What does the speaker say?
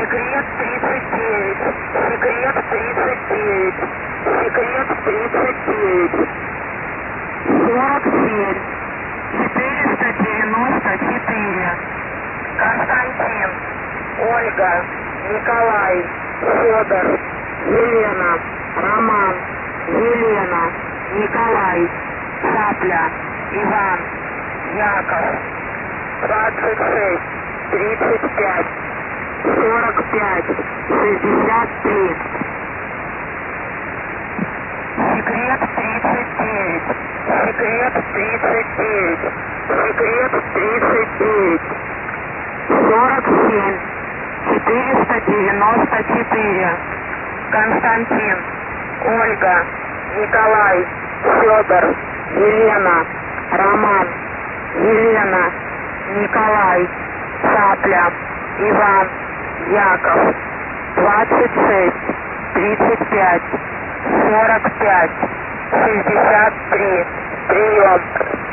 Секрет 39. Секрет 39. Секрет 39. 47. 494. Константин, Ольга, Николай, Федор, Елена, Роман, Елена, Николай, Цапля, Иван, Яков. 26, 35, 45, 63. Секрет 39. Секрет 39. Секрет 39. 47, 494. Константин, Ольга, Николай, Федор, Елена, Роман, Елена, Николай, Цапля, Иван, Яков. 26, 35, 45, 63. Прием.